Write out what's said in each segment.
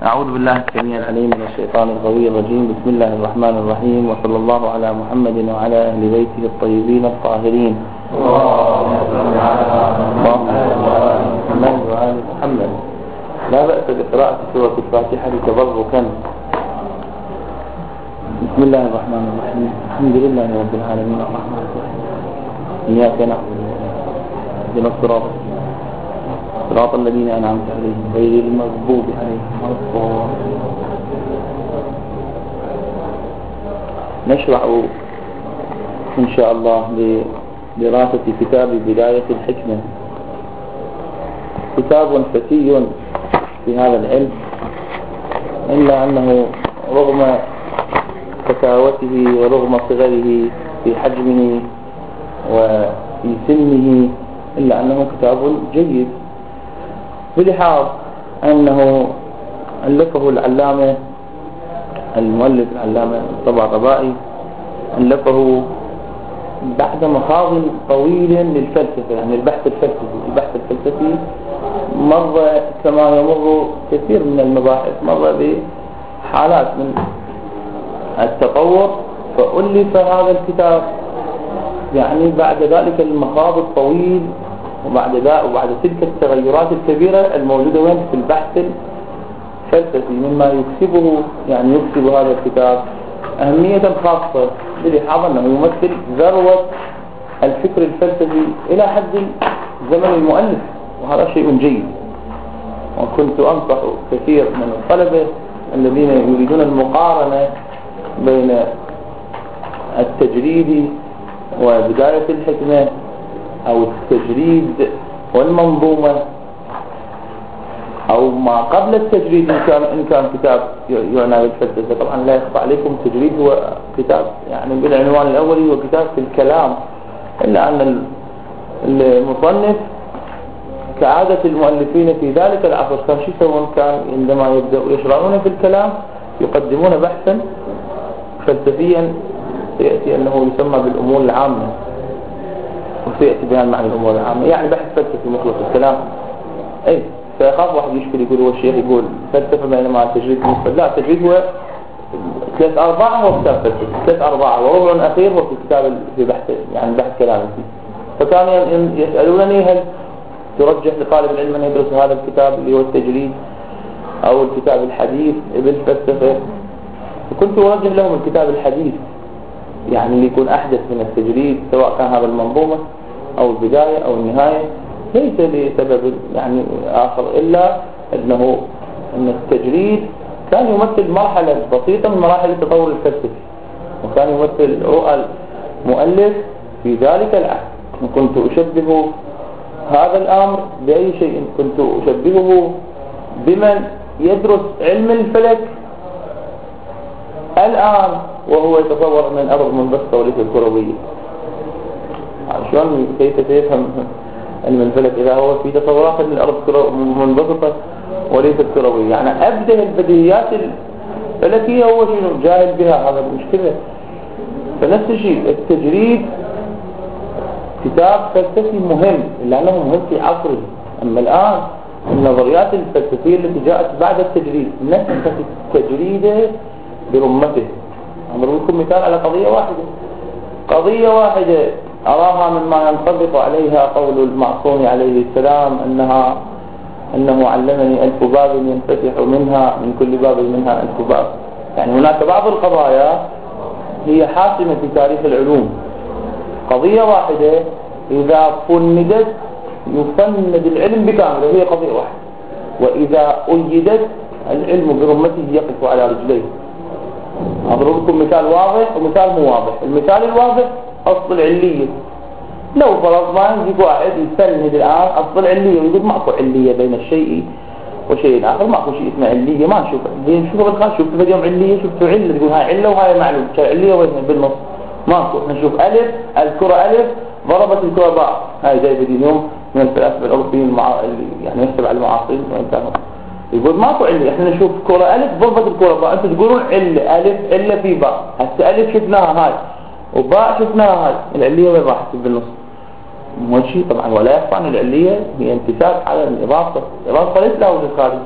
أعوذ بالله السميع العليم من الشيطان القوي الرجيم. بسم الله الرحمن الرحيم، وصلى الله على محمد وعلى أهل بيته الطيبين الطاهرين. اللهم صل على محمد وعلى محمد. لا بأس بقراءة سورة الفاتحة تبركا. بسم الله الرحمن الرحيم، الحمد لله رب العالمين الرحمن الرحيم، إياك نعبد اهدنا الصراط صراط الذين أنعمت عليهم غير المغضوب عليهم ولا الضالين. نشرع إن شاء الله بدراسة كتاب بداية الحكمة، كتاب فتي في هذا العلم، إلا أنه رغم فتاوته ورغم صغره في حجمه وفي سنه إلا أنه كتاب جيد، بلحاظ أنه ألفه العلامة المؤلف العلامة الطباطبائي، ألفه بعد مخاض طويل للفلسفة، يعني البحث الفلسفي مر كما يمر كثير من المباحث، مر بحالات من التطور، فألف هذا الكتاب يعني بعد ذلك المخاض الطويل، وبعد تلك التغيرات الكبيرة الموجودة وين في البحث الفلسفي، مما يكسب هذا الكتاب أهمية خاصة، بلحاظ أنه يمثل ذروة الفكر الفلسفي إلى حد زمن المؤلف، وهذا شيء جيد. وكنت أنصح كثير من الطلبة الذين يريدون المقارنة بين التجريد وبداية الحكمة أو التجريد والمنظومة، أو ما قبل التجريد إن كان كتاب يعنى بالفلسفة. طبعا لا يخفى عليكم التجريد هو كتاب يعني بالعنوان الأولي هو كتاب في الكلام، إلا أن المصنف كعادة المؤلفين في ذلك العصر كان شو يسوون؟ كان عندما يبدأوا يشرعون في الكلام يقدمون بحثا فلسفيا سيأتي أنه يسمى بالأمور العامة، وسيأتي بيان معنى الأمور العامة، يعني بحث فلسفي مخلص الكلام. فيخاف واحد يشكل يقول هو الشيخ يقول فلسفة بينما التجريد مفرد. لا، التجريد هو 3/4 هو كتاب فلسفي، 3/4 وربع أخير هو في كتاب في بحث يعني بحث كلامي فيه. فكانوا يسألونني هل ترجح لطالب العلم أن يدرس هذا الكتاب اللي هو التجريد أو الكتاب الحديث بالفلسفة؟ فكنت أوجه لهم الكتاب الحديث، يعني اللي يكون أحدث من التجريد، سواء كان هذا المنظومة أو البداية أو النهاية، ليس لسبب يعني آخر إلا أن التجريد كان يمثل مرحلة بسيطة من مراحل التطور الفلسفي، وكان يمثل رؤى المؤلف في ذلك العهد. كنت أشبه هذا الأمر بأي شيء؟ كنت أشبهه بمن يدرس علم الفلك الآن وهو يتصور أن الأرض منبسطة وليست كروية. شلون كيف سيفهم علم الفلك إذا هو في تصورات أن الأرض منبسطة وليست كروية؟ يعني أبدأ البديهيات الفلكية هو شنو جاهل بها، هذا المشكلة. فنفس الشيء التجريد كتاب فلسفي مهم لأنه مهم في عصره. أما الآن النظريات الفلسفية التي جاءت بعد التجريد نفست التجريد برمته. أضرب لكم مثال على قضية واحدة أراها مما ينطبق عليها قول المعصوم عليه السلام أنه علمني 1000 باب ينفتح منها من كل باب منها 1000 باب. يعني هناك بعض القضايا هي حاسمة في تاريخ العلوم. قضية واحدة إذا فندت يفند العلم بكامله، هي قضية واحدة، وإذا أيدت العلم برمته يقف على رجليه. أضرب لكم مثال واضح ومثال مو واضح. المثال الواضح أصل العلية. لو فرضنا يجيك واحد يفند الآن أصل العلية ويقول ماكو علية بين الشيء وشيء آخر، ماكو شيء اسمه علية، ما نشوف علية، نشوفها بالخارج. شفت اليوم علية، شفت علة، تقول هاي علة وهاي معلوم، علية وين بالنص؟ ماكو. نشوف ألف، الكرة ألف، ضربت الكرة باء. هاي جاي بدي اليوم من الفلاسفة الأوروبيين يعني يحسب على المعاصرين وين كانوا يقول ماكو علة. احنا نشوف كرة ألف ضربت الكرة باء، انتوا تقولون علة ألف، علة في باء. هسه ألف شفناها هاي وباء شفناها هاي، العلية وين راحت بالنص؟ مو شيء طبعا. ولا يخفى أن العلية هي انتساب على الإضافة ليس له وجود خارجي.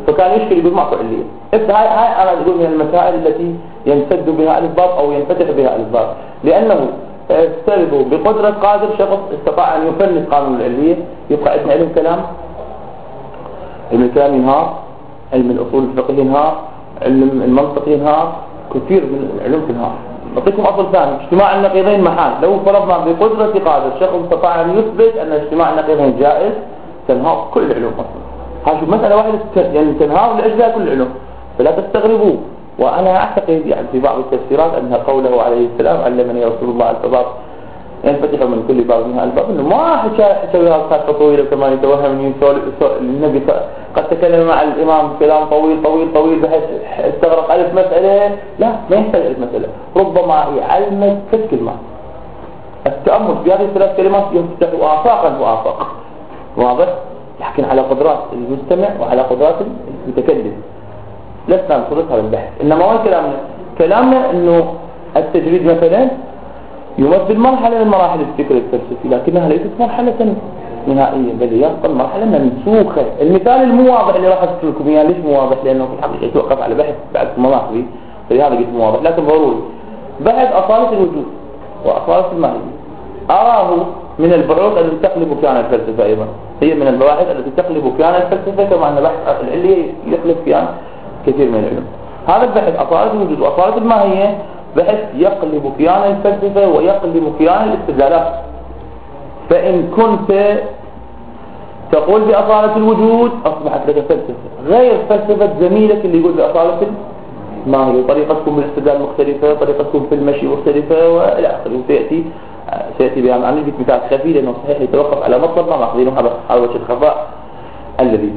فكان يشكل يقول ماكو علية. هاي أنا أقول من المسائل التي ينسد بها الباب أو ينفتح بها الباب، لأنه سيفترض بقدرة قادر شخص استطاع أن يفند قانون العلية، يبقى عندنا علم كلام، علم الكلام ينهار، علم الأصول الفقهي ينهار، علم المنطق ينهار، كثير من العلوم تنهار. أعطيكم أصل ثاني، اجتماع النقيضين محال. لو فرضنا بقدرة قادر شخص استطاع أن يثبت أن اجتماع النقيضين جائز، تنهار كل العلوم أصلا. هذه مسألة واحدة يعني تنهار لأجلها كل العلوم، فلا تستغربوا. وأنا أعتقد يعني في بعض التفسيرات أن قوله عليه السلام علمني رسول الله الباب ينفتح من كل باب منها الباب، إنه ما حكى قصة طويلة كما يتوهم النبي قد تكلم مع الإمام كلام طويل طويل طويل بحيث استغرق 1000 مسألة. لا، ما يحتاج 1000 مسألة، ربما يعلمك 6 كلمات. التأمل في هذه ال3 كلمات يفتح آفاقا وآفاق. واضح؟ يحكي على قدرات المستمع وعلى قدرات المتكلم. لسنا نصرف هذا البحث، إنما هو كلامنا إنه التجريد مثلا يمثل مرحلة من مراحل الفكر الفلسفي، لكنها ليست مرحلة نهائية، بل يبقى المرحلة منسوخة. المثال المو واضح اللي راح أذكر لكم إياه، ليش مو واضح؟ لأنه في الحقيقة يتوقف على بحث بعد مراحل، فلهذا قلت مو واضح، لكن ضروري. بحث أصالة الوجود وأصالة الماهية أراه من البحوث التي تقلب كيان الفلسفة. أيضا هي من البواحث التي تقلب كيان الفلسفة، كما أن بحث العلية يقلب كيان كثير من العلوم. هذا البحث أصالة الوجود وأصالة الماهية بحث يقلب كيان الفلسفة ويقلب كيان الاستدلالات. فإن كنت تقول بأصالة الوجود أصبحت لك فلسفة غير فلسفة زميلك اللي يقول بأصالة الماهية. طريقتكم بالاستدلال مختلفة، طريقتكم في المشي مختلفة وإلى آخره. سيأتي بها عن نجد مثال خفي، لأنه صحيح يتوقف على مطلب ما ماخذينه هذا وجه الخفاء الذي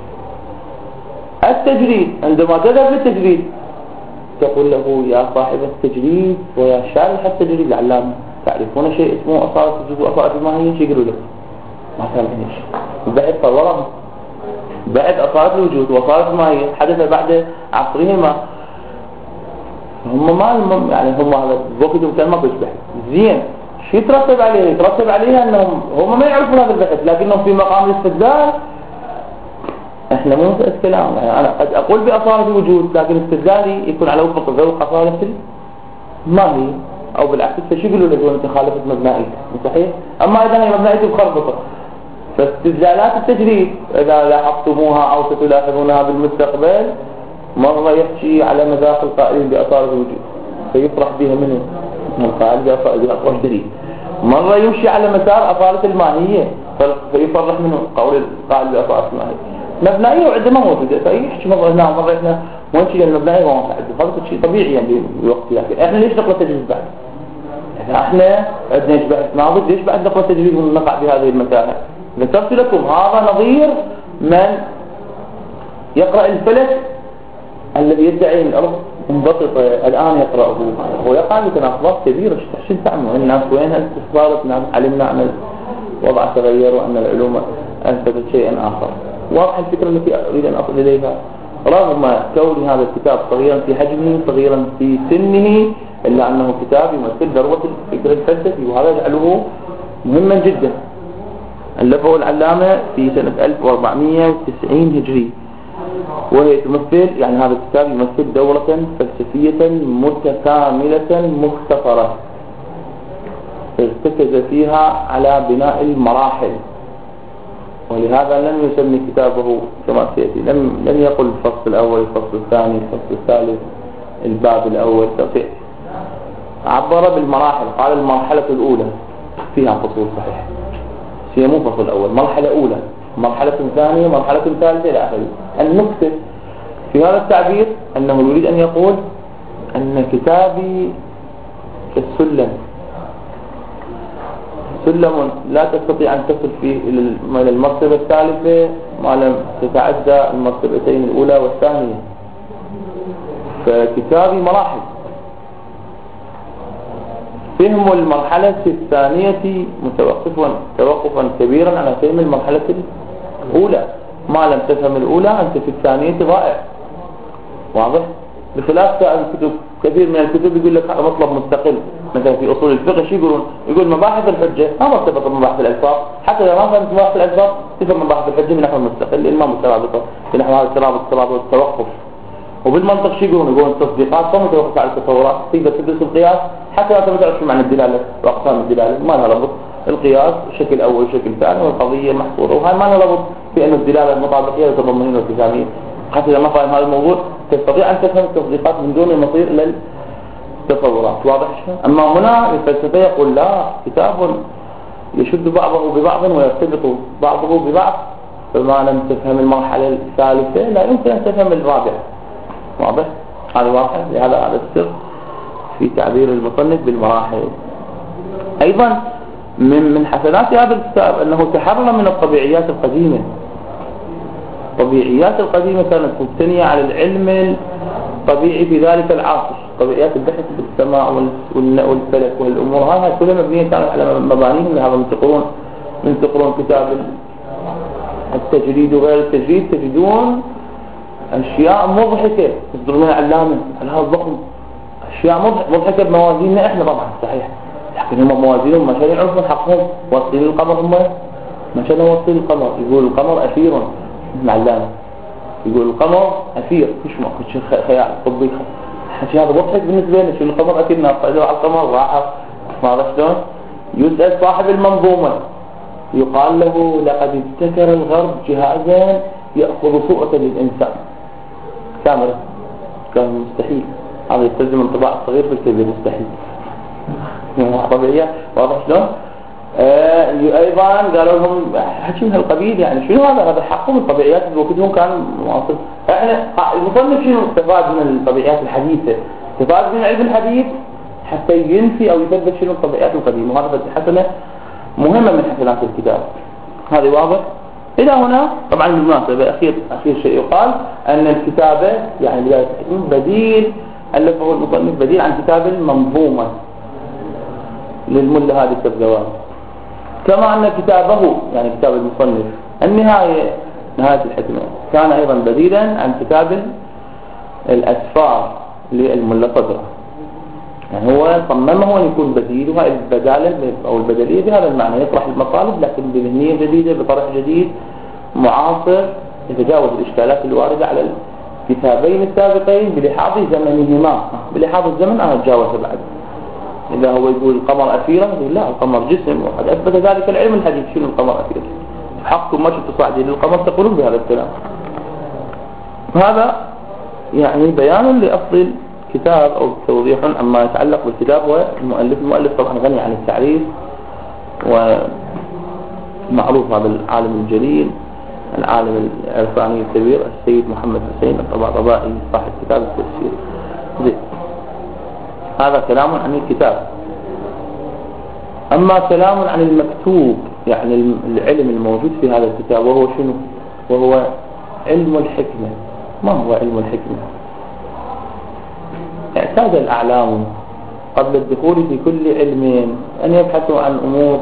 التجريد. عندما تذهب للتجريد تقول له يا صاحب التجريد ويا شارح التجريد العلامة، تعرفون شيء اسمه أصالة الوجود وأصالة الماهية؟ شو يقولوا لك؟ ما تعرفون شيء. البحث صورهم بعد أصالة الوجود وأصالة الماهية حدث بعد عصرهما. هم ما يعني هم هذا وقتهم كان ما فيش بحث زين. شو يترتب عليه؟ يترتب عليه أنهم هم ما يعرفون هذا البحث، لكنهم في مقام الاستدلال احنا مو مسألة كلام. يعني انا قد اقول بأصالة الوجود لكن استدلالي يكون على وفق ذوق أصالة الماهية، او بالعكس. فشو يقولوا لك انت خالفت مبنائك؟ صحيح. اما اذا هي مبنائك مخربطة، فاستدلالات التجريد اذا لاحظتموها او ستلاحظونها بالمستقبل مرة يحكي على مذاق القائلين بأصالة الوجود فيفرح بها منه القائل بأصالة الدليل، مرة يمشي على مسار أصالة الماهية فيفرح منه قول القائل بأصالة الماهية. مبنائية وعندما موجودة فيحكي مرة هنا ومرة هنا، ونشي المبنائية وما تعد. هذا شيء طبيعي يعني بوقت. لكن احنا ليش نقرأ تجريد بعد؟ احنا عندنا بحث ناضج، ليش بعد نقرأ تجريد ونقع بهذه المتاهة؟ ذكرت لكم هذا نظير من يقرأ الفلك الذي يدعي ان الأرض منبسطة الآن يقرأه ويقع بتناقضات كبيرة. شو تعمل الناس وينها استفسارت؟ علمنا أن الوضع تغير وأن العلوم أنتجت شيئا آخر. واضح الفكرة التي أريد أن أصل إليها. رغم كون هذا الكتاب صغيرا في حجمه صغيرا في سنه، إلا أنه كتاب يمثل ذروة الفكر الفلسفي، وهذا يجعله مهما جدا. ألفه العلامة في سنة 1490 هجري، وهي تمثل يعني هذا الكتاب يمثل دورة فلسفية متكاملة مختصرة ارتكز فيها على بناء المراحل. ولهذا لم يسمي كتابه كما سيأتي، لم يقل الفصل الأول، الفصل الثاني، الفصل الثالث، الباب الأول. عبر بالمراحل، قال المرحلة الأولى فيها فصول صحيح، هي مو فصل أول، مرحلة أولى، مرحلة ثانية، مرحلة ثالثة إلى آخره. النكتة في هذا التعبير أنه يريد أن يقول أن كتابي كالسلم، سلم لا تستطيع أن تصل فيه إلى المرتبة الثالثة ما لم تتعدى المرتبتين الأولى والثانية. فكتابي مراحل. فهم المرحلة الثانية توقفا كبيرا على فهم المرحلة الأولى. ما لم تفهم الأولى أنت في الثانية ضائع. واضح؟ بخلاف الكتب، كثير من الكتب يقول لك هذا مطلب مستقل مثلا في أصول الفقه شو يقولون؟ يقول مباحث الحجة ما مرتبطة بمباحث الألفاظ، حتى إذا ما فهمت مباحث الألفاظ تفهم مباحث الحجة بنحو المستقل لأن ما مترابطة بنحو هذا الترابط والتوقف. وبالمنطق شو يقولون التصديقات ما متوقفة على التصورات، تقدر تدرس القياس حتى لا تعرف شو معنى الدلالة وأقسام الدلالة، ما لها ربط. القياس شكل أول وشكل ثاني والقضية محصورة، وهاي ما لها ربط في أن الدلالة المطابقية والتضمنية والالتزامية. حتى إذا ما فاهم هذا الموضوع تستطيع أن تفهم التصديقات من دون المصير إلى التصورات. واضح شو؟ أما هنا الفلسفة يقول لا، كتاب يشد بعضه ببعض ويرتبط بعضه ببعض، فما لم تفهم المرحلة الثالثة لا يمكن أن تفهم الرابعة. واضح؟ هذا واضح. لهذا هذا السر في تعبير المصنف بالمراحل. أيضا من حسنات هذا الكتاب أنه تحرر من الطبيعيات القديمة. الطبيعيات القديمة كانت مبتنية على العلم الطبيعي في ذلك العصر، طبيعيات البحث بالسماء والفلك والأمور هذه كلها مبنية كانت على مبانيهم. لهذا من تقرون كتاب التجريد وغير التجريد تجدون أشياء مضحكة تصدر منها علامة على هذا الضخم، أشياء مضحكة بموازيننا إحنا طبعا صحيح، لكن هم موازينهم ما شاء يعرفون حقهم. واصلين القمر هم ما شاء الله واصلين القمر، يقول القمر أثير معلامة، يقول القمر أثير مش خيال طبي، حكي هذا مضحك بالنسبة لنا. شو القمر أثير ناقلوا على القمر راحوا ما شلون. يسأل صاحب المنظومة يقال له لقد ابتكر الغرب جهازا يأخذ صورة للإنسان كاميرا، كان مستحيل هذا يستلزم انطباع صغير في الكبير، مستحيل طبيعية. واضح شلون؟ أيضا قالوا لهم حكي من هالقبيل، يعني شنو هذا حقهم الطبيعيات اللي وقتهم كان مواصل. احنا المصنف شنو استفاد من الطبيعيات الحديثة؟ استفاد من العلم الحديث حتى ينفي أو يثبت شنو الطبيعيات القديمة، وهذا حسنة مهمة من حسنات الكتاب. هذا واضح. إلى هنا طبعا بالمناسبة أخير شيء يقال أن الكتابة يعني بديل ألفه المصنف بديل عن كتاب المنظومة للملا هادي السبزواني، كما أن كتابه يعني كتاب المصنف النهاية نهاية الحكمة كان أيضا بديلا عن كتاب الأسفار للملا صدرة. يعني هو صممه أن يكون بديل، وهي البدالة أو البدلية بهذا المعنى، يطرح المطالب لكن بذهنية جديدة بطرح جديد معاصر يتجاوز الإشكالات الواردة على الكتابين السابقين بلحاظ زمنهما. بلحاظ الزمن أنا أتجاوزه بعد. إذا هو يقول القمر أثيرا يقول لا، القمر جسم، وقد أثبت ذلك العلم الحديث شنو القمر أثير. حقكم ما شفتوا صاعدين للقمر تقولون بهذا الكلام. هذا يعني بيان لأصل الكتاب أو توضيح عما يتعلق بالكتاب والمؤلف طبعا غني عن التعريف، ومعروف هذا العالم الجليل العالم العرفاني الكبير السيد محمد حسين الطباطبائي صاحب كتاب التفسير. هذا كلام عن الكتاب. أما كلام عن المكتوب يعني العلم الموجود في هذا الكتاب، وهو شنو؟ وهو علم الحكمة. ما هو علم الحكمة؟ اعتاد الأعلام قبل الدخول في كل علم أن يبحثوا عن أمور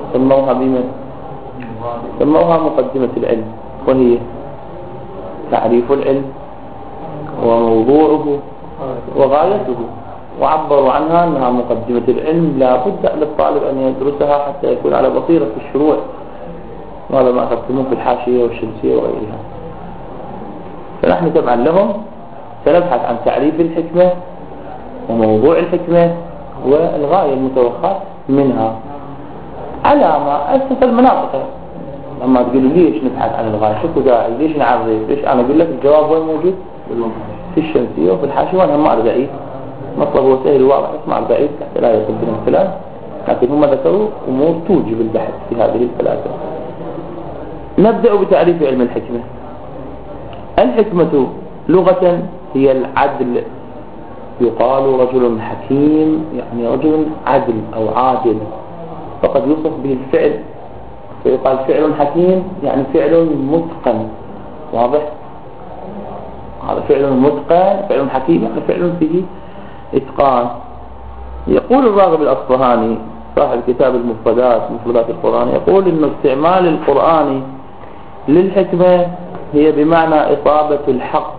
سموها مقدمة العلم، وهي تعريف العلم وموضوعه وغايته، وعبروا عنها أنها مقدمة العلم لا بد للطالب أن يدرسها حتى يكون على بصيرة في الشروع. وهذا ما أخذتموه في الحاشية والشمسية وغيرها. فنحن تبعا لهم سنبحث عن تعريف الحكمة وموضوع الحكمة والغاية المتوقعة منها على ما أسس المناطق. لما تقولوا ليش نبحث عن الغاية، شكو داعي، ليش نعرف، ليش أنا أقول لك الجواب وين موجود في الشمسية وفي الحاشية، وأنا ما أريد أعيد مطلب هو سهل واضح، اسمع البعيد حتى لا يقدم الكلام، لكن هم ذكروا أمور توجب البحث في هذه الثلاثة. نبدأ بتعريف علم الحكمة. الحكمة لغة هي العدل. يقال رجل حكيم يعني رجل عدل أو عادل، فقد يوصف به الفعل فيقال فعل حكيم يعني فعل متقن. واضح؟ هذا فعل متقن، فعل حكيم يعني فعل فيه إتقان. يقول الراغب الأصفهاني صاحب كتاب مفردات القرآن، يقول إن استعمال القرآن للحكمة هي بمعنى إصابة الحق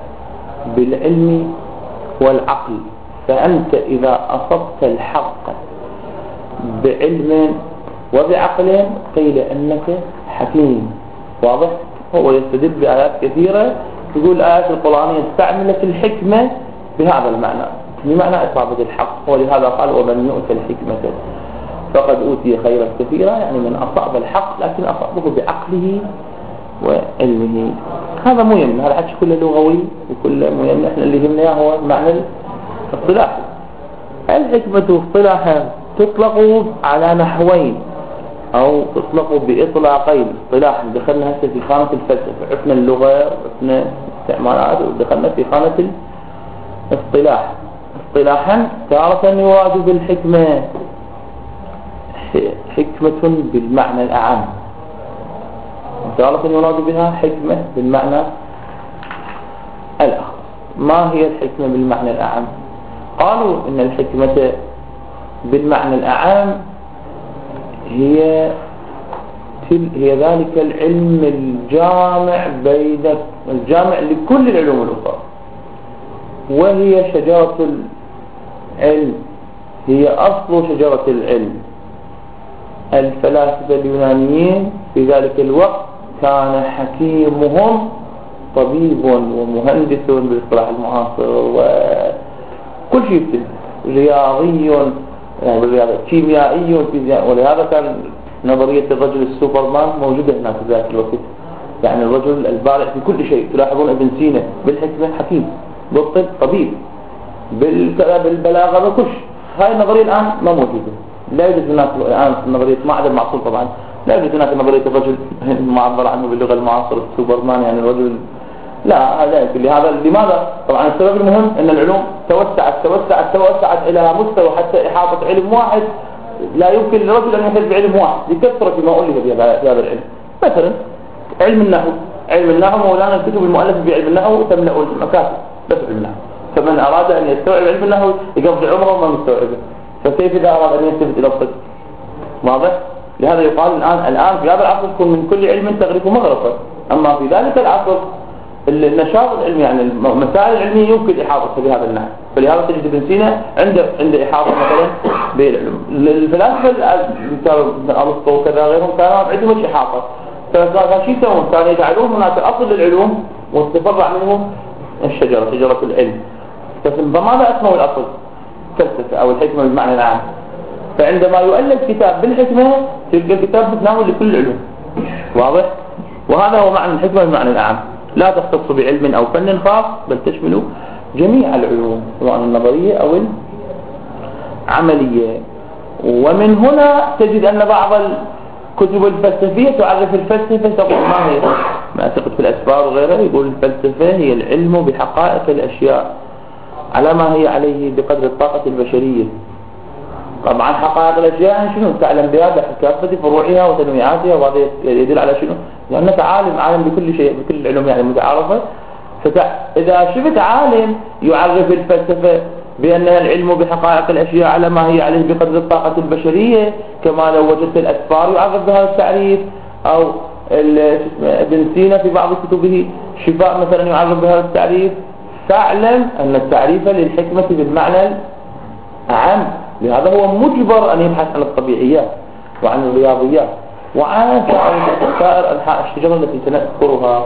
بالعلم والعقل. فأنت إذا أصبت الحق بعلم وبعقل قيل أنك حكيم. واضح؟ هو يستدل بآيات كثيرة يقول الآيات القرآنية استعملت الحكمة بهذا المعنى، بمعنى إصابة الحق، ولهذا قال ومن يؤتى الحكمة فقد أوتي خيرا كثيرا، يعني من أصاب الحق لكن أصابه بعقله وعلمه. هذا مو يمنع، هذا حكي كله لغوي وكله مو يمنع. احنا اللي يهمنا هو المعنى الاصطلاحي. الحكمة اصطلاحا تطلق على نحوين أو تطلق بإطلاقين. اصطلاحا دخلنا هسه في خانة الفلسفة، عرفنا اللغة وعرفنا استعمالات، ودخلنا في خانة الاصطلاح. اصطلاحا تارة يراد بالحكمة حكمة بالمعنى الأعم، وتارة يراد بها حكمة بالمعنى الأخص. ما هي الحكمة بالمعنى الأعم؟ قالوا إن الحكمة بالمعنى الأعم هي ذلك العلم الجامع لكل العلوم الأخرى، وهي شجرة العلم، هي أصل شجرة العلم. الفلاسفة اليونانيين في ذلك الوقت كان حكيمهم طبيب ومهندس بالاصطلاح المعاصر وكل شيء، رياضي يعني بالرياضة، كيميائي فيزياء. ولهذا كان نظرية الرجل السوبرمان موجودة هناك في ذاك الوقت، يعني الرجل البارع في كل شيء. تلاحظون ابن سينا بالحكمة حكيم، بالطب طبيب، بالبلاغة بكل شيء. هاي النظرية الآن ما موجودة، لا يوجد هناك الآن نظرية ما عدا المعقول طبعا، لا يوجد هناك نظرية الرجل معبر عنه باللغة المعاصرة السوبرمان، يعني الرجل لا يمكن. لهذا لماذا؟ طبعا السبب المهم ان العلوم توسعت الى مستوى حتى احاطة علم واحد لا يمكن للرجل ان يحيط بعلم واحد لكثرة ما ألف في هذا العلم. مثلا علم النحو مولانا الكتب المؤلفة في علم النحو تملأ المكاتب بس علم النحو، فمن اراد ان يستوعب علم النحو يقضي عمره وما مستوعبه، فكيف اذا اراد ان يلتفت الى الطب؟ واضح؟ لهذا يقال الان في هذا العصر يكون من كل علم تغرف مغرفا، اما في ذلك العصر النشاط العلمي يعني المسائل العلمية يمكن إحاطتها بهذا النحو. فلهذا تجد ابن سينا عنده إحاطة مثلا بالعلوم. الفلاسفة أرسطو وكذا غيرهم كانوا عندهم إحاطة، فكان شيء يسوون؟ كانوا يجعلون هناك أصل للعلوم وتتفرع منه شجرة العلم. فماذا اسمه الأصل؟ فلسفة أو الحكمة بالمعنى العام. فعندما يؤلف كتاب بالحكمة تلقى الكتاب متناول لكل العلوم. واضح؟ وهذا هو معنى الحكمة بالمعنى العام، لا تختص بعلم أو فن خاص بل تشمل جميع العلوم سواء النظرية أو العملية. ومن هنا تجد أن بعض الكتب الفلسفية تعرف الفلسفة تقول ما هي، ما أعتقد في الأسفار وغيره يقول الفلسفة هي العلم بحقائق الأشياء على ما هي عليه بقدر الطاقة البشرية. طبعا حقائق الأشياء شنو؟ تعلم بها بكافة فروعها وتنويعاتها، وهذا يدل على شنو؟ لأنك عالم بكل شيء، بكل العلوم يعني متعارفة. فإذا شفت عالم يعرف الفلسفة بأنها العلم بحقائق الأشياء على ما هي عليه بقدر الطاقة البشرية، كما لو وجدت الأسفار يعرف بهذا التعريف، أو ابن سينا في بعض كتبه شفاء مثلا يعرف بهذا التعريف، فاعلم أن التعريف للحكمة بالمعنى العام. لهذا هو مجبر أن يبحث عن الطبيعيات وعن الرياضيات وعن سائر أنحاء الشجرة التي سنذكرها.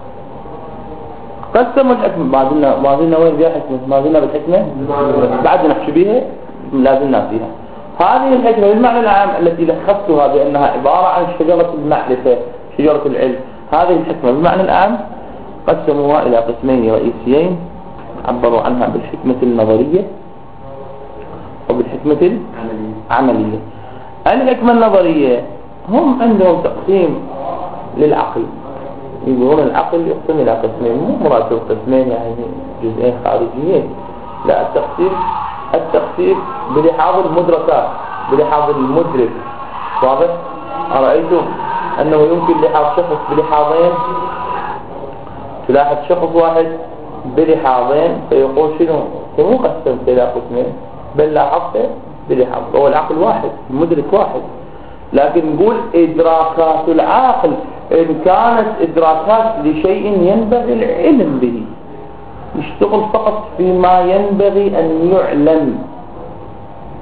قسموا الحكمة، ما زلنا وين فيها حكمة؟ ما زلنا بالحكمة بعد نحكي بها، لا زلنا فيها. هذه الحكمة بالمعنى العام التي لخصتها بأنها عبارة عن شجرة المعرفة، شجرة العلم. هذه الحكمة بالمعنى العام قسموها إلى قسمين رئيسيين عبروا عنها بالحكمة النظرية وبالحكمة العملية. الحكمة النظرية هم عندهم تقسيم للعقل، يقولون العقل يقسم إلى قسمين، مو مراد قسمين يعني جزئين خارجيين، لا، التقسيم بلحاظ المدركات، بلحاظ المدرك. واضح؟ أرأيتم أنه يمكن لحاظ شخص بلحاظين، تلاحظ شخص واحد بلحاظين فيقول شنو؟ مو قسمت إلى قسمين بل لاحظت بلحاظ، هو العقل واحد، المدرك واحد. لكن نقول إدراكات العقل إن كانت إدراكات لشيء ينبغي العلم به، يشتغل فقط فيما ينبغي أن يعلم،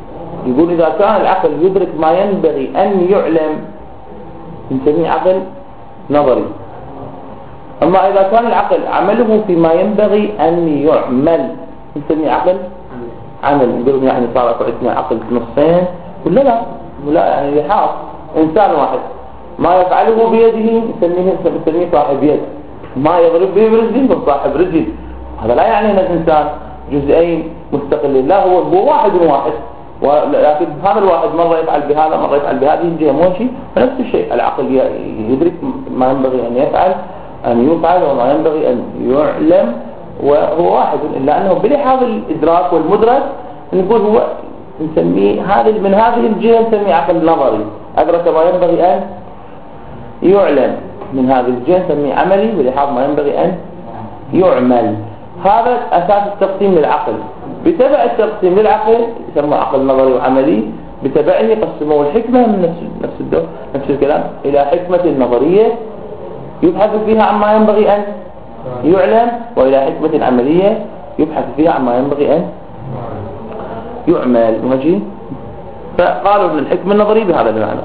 يقول إذا كان العقل يدرك ما ينبغي أن يعلم نسميه عقل نظري. أما إذا كان العقل عمله فيما ينبغي أن يعمل نسميه عقل عمل. يقولون يعني صار عندنا عقل نصين ولا لا يعني يحاط إنسان واحد ما يفعله بيده نسميه صاحب يد، ما يضرب به برجل صاحب رجل. هذا لا يعني أن الإنسان جزئين مستقلين، لا هو واحد واحد، ولكن هذا الواحد مرة يفعل بهذا مرة يفعل بهذه الجهة مو شيء. فنفس الشيء العقل يدرك ما ينبغي أن يفعل أن يفعل وما ينبغي أن يعلم وهو واحد، إلا أنه بلحاظ الإدراك والمدرك نقول هو نسميه من هذه الجهة نسميه عقل نظري، أدرك ما ينبغي أن يعلم. من هذه الجهة نسميه عملي بلحاظ ما ينبغي أن يعمل. هذا أساس التقسيم للعقل. بتبع التقسيم للعقل يسمى عقل نظري وعملي، بتبعه يقسموا الحكمة من نفس الكلام إلى حكمة نظرية يبحث فيها عما ينبغي أن يعلم، وإلى حكمة عملية يبحث فيها عما ينبغي أن يعمل. ماشي؟ فقالوا أن الحكمة النظرية بهذا المعنى.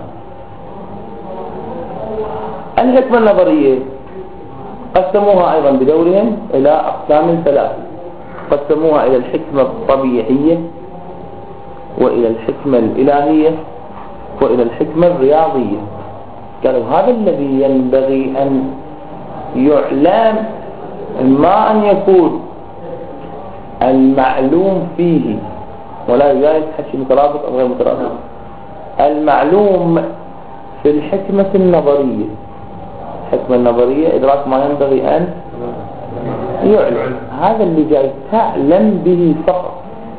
الحكمة النظرية قسموها أيضا بدورهم إلى أقسام ثلاثة. قسموها إلى الحكمة الطبيعية، وإلى الحكمة الإلهية، وإلى الحكمة الرياضية. قالوا هذا الذي ينبغي أن يعلم ما أن يكون المعلوم فيه، ولا يجاز حكي مترابط أو غير مترابط، المعلوم في الحكمة النظرية. الحكمة النظرية إدراك ما ينبغي أن يعلم، هذا اللي جاي تعلم به فقط.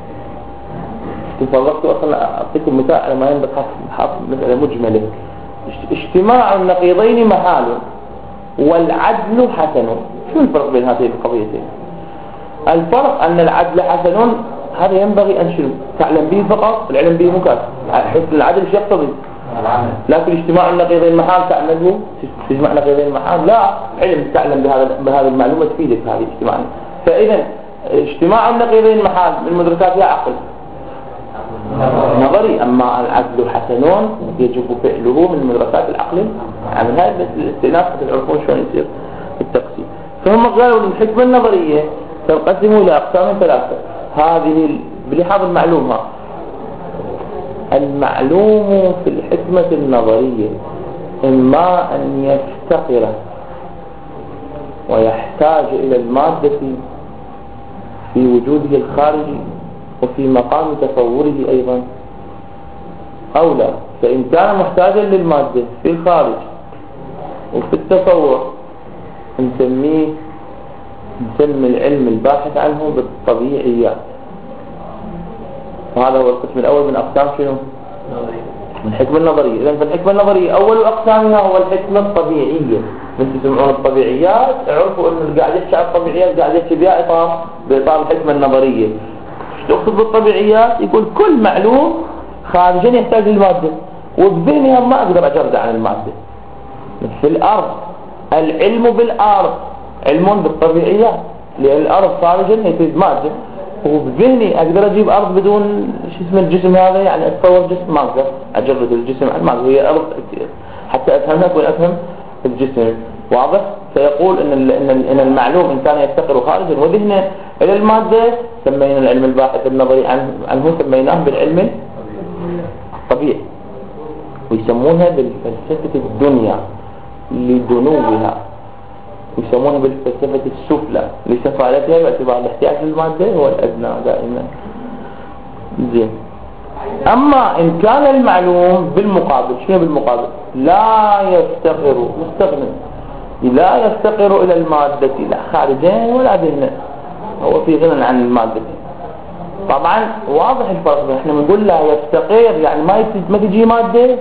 تفرقت أصلا أعطيكم مثال على ما ينبغي حاط مسألة مجملة. اجتماع النقيضين محال والعدل حسن. شو الفرق بين هذين القضيتين؟ الفرق أن العدل حسن هذا ينبغي أن شنو تعلم به فقط، العلم به مكافئ. حسن العدل شيء يقتضي، لكن اجتماع النقيضين محال تعمله تجمع نقيضين محال لا، علم تعلم بهذه المعلومة تفيدك هذه اجتماع. فإذا اجتماع النقيضين محال من مدركاتها عقل نظري، أما العدل حسنون يجب فعله من مدركات العقل. يعني هذا الاستئناف تعرفون شلون يصير التقسيم. فهم قالوا الحكمة النظرية تنقسم إلى أقسام ثلاثة. هذه بلحاظ المعلومة، المعلوم في الحكمة النظرية إما أن يفتقر ويحتاج إلى المادة في وجوده الخارجي وفي مقام تصوره أيضا، أو لا. فإن كان محتاجا للمادة في الخارج وفي التصور نسمي العلم الباحث عنه بالطبيعيات. وهذا هو القسم الأول من أقسام شنو؟ من الحكمة النظرية. إذن فالحكمة النظرية أول أقسامها هو الحكمة الطبيعية. من تسمعون الطبيعيات اعرفوا أن اللي قاعد يحكي عن الطبيعيات قاعد يحكي بإطار الحكمة النظرية. شو تقصد بالطبيعيات؟ يقول كل معلوم خارجا يحتاج للمادة، وبذهنها ما أقدر أجرد عن المادة. في الأرض العلم بالأرض علم بالطبيعيات، لأن الأرض خارجا يحتاج مادة، وبذهني أقدر أجيب أرض بدون شو اسمه الجسم هذا، يعني أتصور جسم ما أقدر أجرد الجسم عن المادة، هي أرض حتى أفهمها وأفهم الجسم. واضح؟ فيقول إن المعلوم إن كان يفتقر خارجا وذهنه إلى المادة سمينا العلم الباحث النظري عنه سميناه بالعلم الطبيعي، ويسمونها بالفلسفة الدنيا لدنوها، ويسمونها بالفلسفة السفلى لسفالتها باعتبار الاحتياج للمادة هو الأدنى دائما. زين. أما إن كان المعلوم بالمقابل، شنو بالمقابل؟ لا يفتقر، مستغني، لا يفتقر إلى المادة لا خارجين ولا ذهنا، هو في غنى عن المادة. طبعا واضح الفرق. احنا بنقول لا يفتقر يعني ما تجي مادة،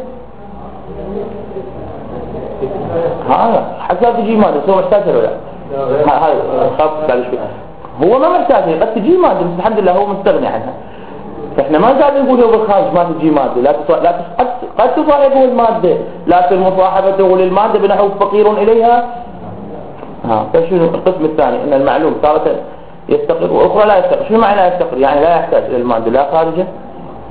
هذا حتى تجي مادة هو محتاج ولا لا؟ هذا خاف بعد شوي. هو ما محتاج، قد تجي مادة بس الحمد لله هو مستغني عنها. فاحنا ما قاعد نقول هو بالخارج ما تجي مادة، قد تصاحبه المادة، لكن مصاحبته للمادة بنحو فقير إليها. فشنو القسم الثاني؟ ان المعلوم تارة يفتقر واخرى لا يفتقر. شنو معنى لا يفتقر؟ يعني لا يحتاج الى المادة لا خارجا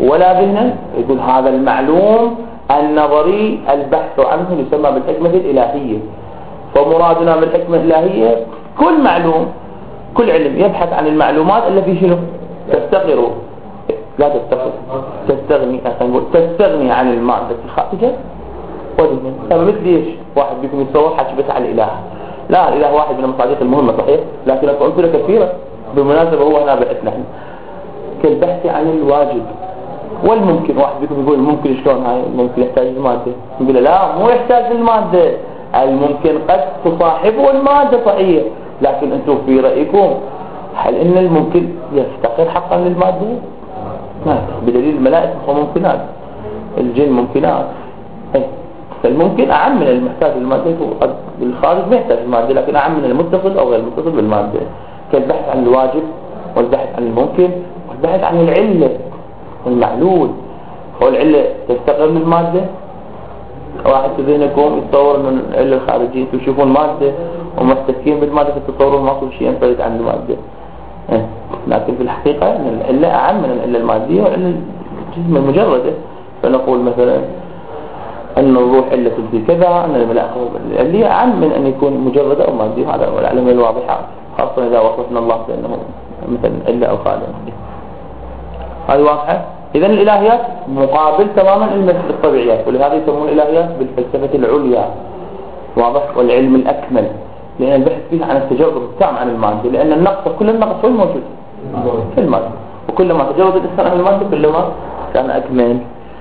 ولا ذهنا، يقول هذا المعلوم النظري البحث عنه يسمى بالحكمة الإلهية. فمرادنا بالحكمة الإلهية كل معلوم، كل علم يبحث عن المعلومات التي شنو تفتقر، لا تفتقر، تستغني عن المادة الخارجة وذهنا. مثل ايش؟ واحد بيكم يتصور حكي بس على الإله، لا، الإله واحد من المصادق المهمة صحيح، لكن أمثلة كثيرة بالمناسبة هو هنا بحث نحن كالبحث عن الواجب والممكن. واحد بيكم يقول الممكن شلون هاي؟ الممكن يحتاج المادة، نقول لا مو يحتاج المادة، الممكن قد تصاحبه المادة صحيح، لكن أنتم في رأيكم هل إن الممكن يفتقر حقا للمادة؟ ما بدليل الملائكة ممكنات، الجن ممكنات، فالممكن أعم من المحتاج للمادة، الخارج ما يحتاج المادة لكن أعم من المتصل أو غير المتصل بالمادة، كالبحث عن الواجب والبحث عن الممكن والبحث عن العلة والمعلول. والعلة تفتقر للمادة، واحد في ذهنكم يتصور أن العلة الخارجية تشوفون مادة ومحتكين بالمادة فتتصورون ما كل شيء ينفرد عن المادة، لكن في الحقيقة أن العلة أعم من العلة المادية والعلة الجسم المجردة. فنقول مثلا أن الروح علة في كذا، أن الملائكة اللي أعم من أن يكون مجردة أو مادية، هذا هو العلم الواضحات، خاصة إذا وصفنا الله بأنه مثلا علة أو خالق. هذه واضحة. إذن الإلهيات مقابل تماما علم الطبيعيات، ولهذا يسمون الإلهيات بالفلسفة العليا، واضح، والعلم الأكمل، لأن البحث فيه عن التجرد التام عن المادة، لأن النقص كل النقص هو موجود في المادة، وكلما تجرد الإنسان عن المادة كلما كان أكمل.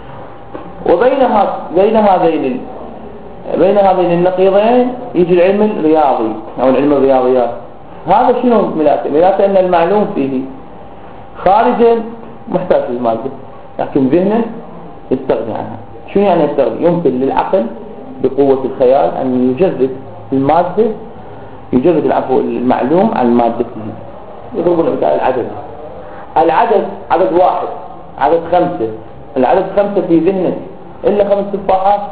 بين هذين النقيضين يجي العلم الرياضي أو العلم الرياضيات. هذا شنو ملاته؟ أن المعلوم فيه خارجا محتاج للمادة، لكن ذهنا يستغني عنها. شنو يعني يستغني؟ يمكن للعقل بقوة الخيال أن يجرد المادة، يجرد المعلوم عن مادته. يضربون مثال العدد عدد واحد، عدد 5، العدد 5 في ذهنك إلا 5 تفاحات،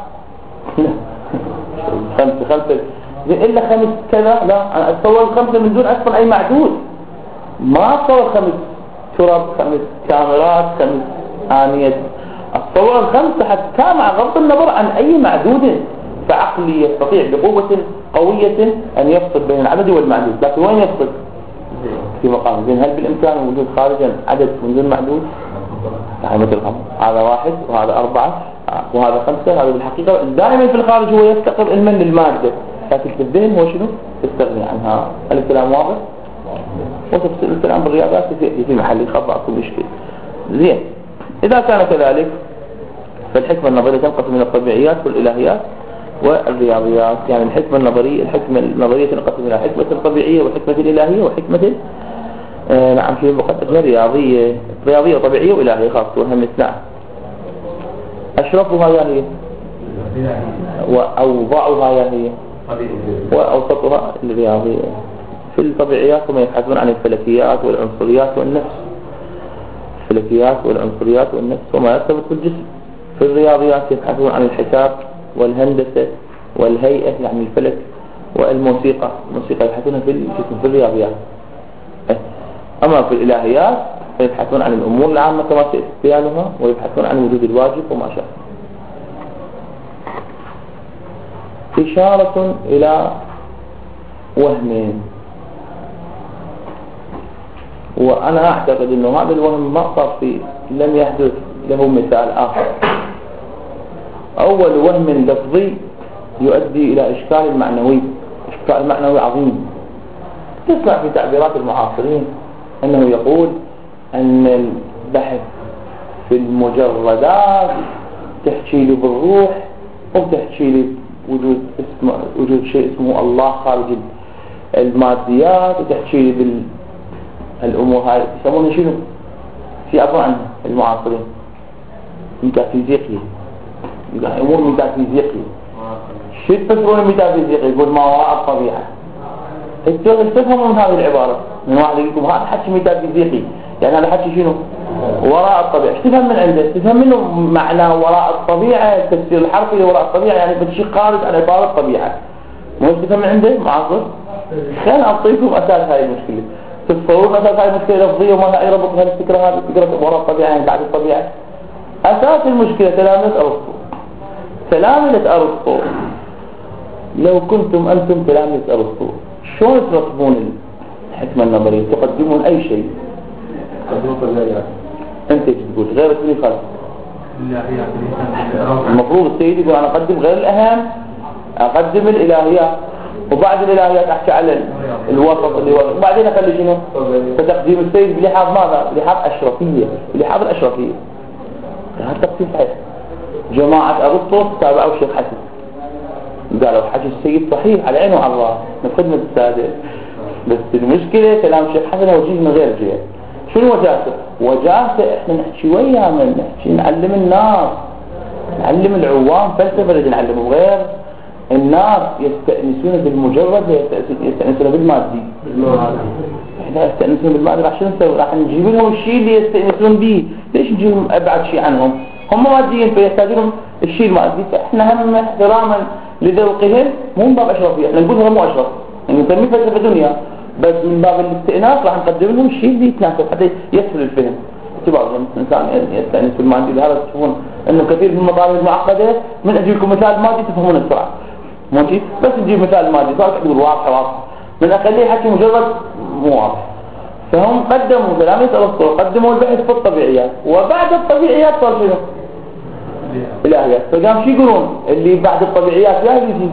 خمسة إلا 5 كذا، لا، أنا أتصور 5 من دون أصلا أي معدود، ما أتصور 5 تراب، 5 كاميرات، 5 آنية، أتصور 5 حتى مع غض النظر عن أي معدود. فعقلي يستطيع بقوة قوية أن يفصل بين العدد والمعدود، لكن وين يفصل؟ في مقام زين. هل بالإمكان وجود خارجا عدد من دون معدود؟ يعني مثل هذا 1 وهذا 4 وهذا 5، هذا بالحقيقة دائما في الخارج هو يفتقر علما للمادة، لكن في الذهن هو شنو؟ يستغني عنها. هل الكلام واضح؟ وتفصيل الكلام بالرياضات في محل خطأ كل مشكلة. زين، إذا كان كذلك فالحكمة النظرية تنقسم من الطبيعيات والإلهيات والرياضيات. يعني الحكمة النظرية تنقسم إلى حكمة طبيعية وحكمة الإلهية وحكمة نعم في مقدمة رياضية طبيعية وإلهية خاصة، وهم اثنان. أشرفها يعني وأوضعها يعني وأوسطها الرياضية. في الطبيعيات هم يبحثون عن الفلكيات والعنصريات والنفس، الفلكيات والعنصريات والنفس وما يرتبط بالجسم. في الرياضيات يبحثون عن الحساب والهندسة والهيئة يعني الفلك والموسيقى، الموسيقى يبحثون في الجسم في الرياضيات. أما في الإلهيات يبحثون عن الأمور العامة كما سيأتي بيانها، ويبحثون عن وجود الواجب وما شابه. إشارة إلى وهم، وأنا أعتقد أنه هذا الوهم ما صار لم يحدث له مثال آخر. أول وهم لفظي يؤدي إلى إشكال معنوي، إشكال معنوي عظيم. تسمع في تعبيرات المعاصرين أنه يقول أن البحث في المجردات تحكي لي بالروح، وتحكي لي وجود شيء اسمه الله خارج الماديات، وتحكي لي بالأمور هاي يسمونها شنو؟ يعرفون عنها المعاصرين ميتافيزيقية، يعني أمور ميتافيزيقية. شو تفسرون الميتافيزيقية؟ يقول ما وراء الطبيعة. تفهموا من هذه العبارة من واحد يقول لكم هذا حكي ميتافيزيقي، يعني هذا حكي شنو؟ وراء الطبيعة. ايش تفهم من عنده؟ تفهم منه معنى وراء الطبيعة، التفسير الحرفي لوراء الطبيعة يعني بشيء خارج عن عبارة الطبيعة. مو تفهم من عنده معاصر؟ خلينا أعطيكم أساس هاي المشكلة. تتصورون أساس هاي المشكلة لفظية وما لها أي ربط بهذه الفكرة، هذه فكرة وراء الطبيعة يعني بعد الطبيعة. أساس المشكلة تلامذة أرسطو. تلامذة أرسطو لو كنتم أنتم تلامذة أرسطو شلون ترتبون الحكمة النظرية؟ تقدمون أي شيء؟ أنت تقول غير اللي خلف. المفروض السيد يقول أنا أقدم غير الأهم، أقدم الإلهيات، وبعد الإلهيات أحكي على الوسط اللي وسط، وبعدين أخلي شنو؟ فتقديم السيد بلحاظ ماذا؟ بلحاظ أشرفية، بلحاظ الأشرفية. هذا تقسيم صحيح. جماعة أرسطو تابعوا الشيخ حسن، قالوا حكي السيد صحيح على عينه وعلى الراس من خدمة السادة، بس المشكلة كلام الشيخ حسن وجيه من غير جهة. شنو وجهته؟ وجهته احنا نحكي وياه، من نحكي نعلم الناس، نعلم العوام فلسفة، اللي نعلمهم غير الناس يستأنسون بالمجرد، يستأنسون بالمادي. احنا يستأنسون بالمادي، راح شو نسوي؟ راح نجيب لهم الشيء اللي يستأنسون به. ليش نجيبهم ابعد شيء عنهم؟ هم ماديين فيحتاجون الشيء المادي، فاحنا هم احتراما لذوقهم مو من باب اشرفيه، احنا نقول هم مو اشرف، يعني نسميه فلسفه دنيا، بس من باب الاستئناس راح نقدم لهم الشيء اللي يتناسب حتى يسهل الفهم. اعتبار الانسان يستأنس بالمادي، لهذا تشوفون انه كثير من المطالب المعقده من اجيكم مثال مادي تفهمون بسرعه، ماشي؟ بس نجيب مثال مادي صار تقول واضحه، من اخليه حكي مجرد مو واضح. فهم قدموا تلاميذ ارسطو قدموا البحث في الطبيعيات، وبعد الطبيعيات صار شنو؟ الإلهيات. فقام شو يقولون اللي بعد الطبيعيات لا يجي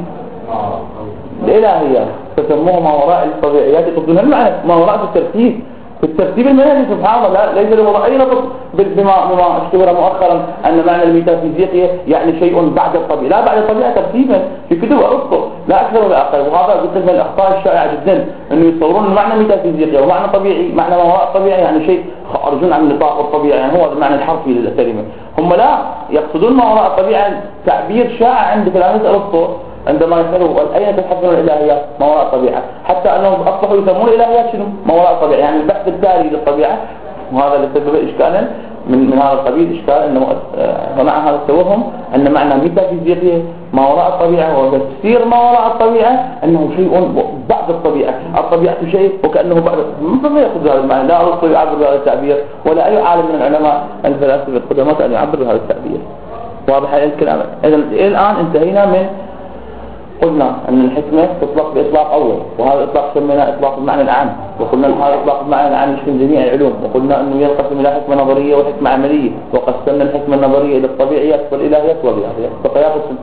الإلهيات، فسموه ما وراء الطبيعيات، يقصدون المعنى ما وراء الترتيب، في الترتيب المنهجي. سبحان الله، ليس له أي ربط بما اشتهر مؤخرا أن معنى الميتافيزيقية يعني شيء بعد الطبيعة، لا، بعد الطبيعة ترتيبا في كتب أرسطو لا أكثر ولا أقل. وهذا قلت من الأخطاء الشائعة جدا أنه يصورون المعنى ميتافيزيقية ومعنى طبيعي، معنى ما وراء الطبيعة يعني شيء خارج عن نطاق الطبيعة، يعني هو المعنى الحرفي للكلمة. هم لا يقصدون ما وراء الطبيعة، تعبير شائع عند تلاميذ أرسطو عندما يسألوا أين تبحثون الإلهيات؟ ما وراء الطبيعة، حتى أنهم أصبحوا يسمون الإلهيات شنو؟ ما وراء الطبيعة، يعني البحث التالي للطبيعة. وهذا اللي سبب إشكالا من هذا القبيل، إشكال أنه صنع هذا التوهم أن معنى ميتافيزيقية ما وراء الطبيعة وتفسير ما وراء الطبيعة أنه شيء بعد الطبيعة، الطبيعة شيء وكأنه بعد. ما يأخذ هذا المعنى، لا أرسطو يعبر بهذا التعبير ولا أي عالم من العلماء الفلاسفة القدماء كان يعبر بهذا التعبير. واضح هذا الكلام؟ إذن الآن انتهينا من، قلنا أن الحكمة تطلق بإطلاق أول، وهذا الإطلاق سميناه إطلاق المعنى العام، وقلنا أن هذا إطلاق المعنى العام يشمل جميع العلوم، وقلنا أنه ينقسم إلى حكمة نظرية وحكمة عملية، وقسمنا الحكمة النظرية إلى الطبيعيات والإلهيات والرياضيات. بقي قسم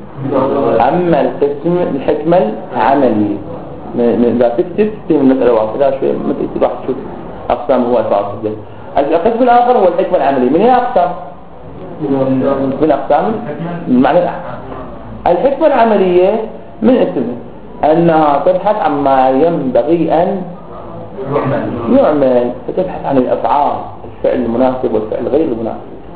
أما القسم الحكمة العملية، إذا تكتب في المسألة واحدة شوية ما تكتب راح تشوف أقسام هو أساس الجد. القسم الآخر هو الحكمة العملية. من هي أقسام؟ من أقسام المعنى العام. الحكمة العملية من اسمها أنها تبحث عما ينبغي أن يعمل، فتبحث عن الأفعال، الفعل المناسب والفعل غير المناسب.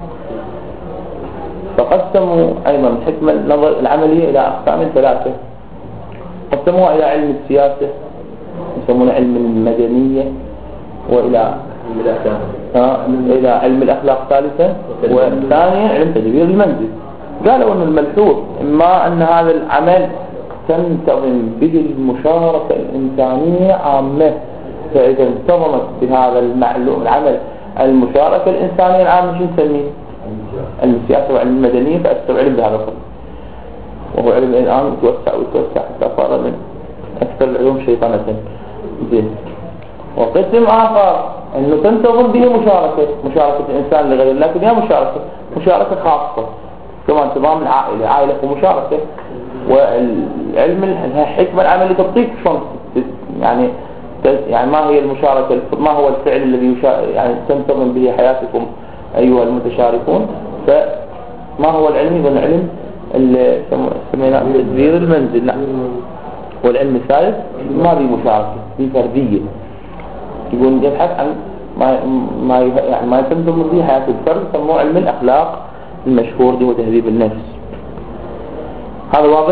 فقسموا أيضا الحكمة العملية إلى أقسام ثلاثة. قسموها إلى علم السياسة، يسمونه علم المدنية، وإلى إلى علم الأخلاق ثالثا، والثانية علم تدبير المنزل. قالوا أن الملحوظ إما أن هذا العمل تنتظم به المشاركة الإنسانية عامة، فإذا انتظمت بهذا العمل المشاركة الإنسانية العامة شو نسميه؟ علم السياسة وعلم المدنية، فأكثر علم بهذا القسم، وهو علم الآن يتوسع ويتوسع حتى صار من أكثر العلوم شيطانة. زين. وقسم آخر أنه تنتظم به مشاركة الإنسان لغيره، لكن هي مشاركة خاصة، كما انتظام العائلة، عائلة ومشاركة. والعلم الحكمة العملية تطبيق شلون يعني ما هي المشاركة، ما هو الفعل الذي يعني تنتظم به حياتكم أيها المتشاركون. فما هو العلم؟ يقول العلم اللي سميناه تدبير المنزل. نعم. والعلم الثالث ما به مشاركة، به فردية، يقول يبحث عن ما تنتظم به حياة الفرد، يسموه علم الأخلاق المشهور هو تهذيب النفس. هذا واضح؟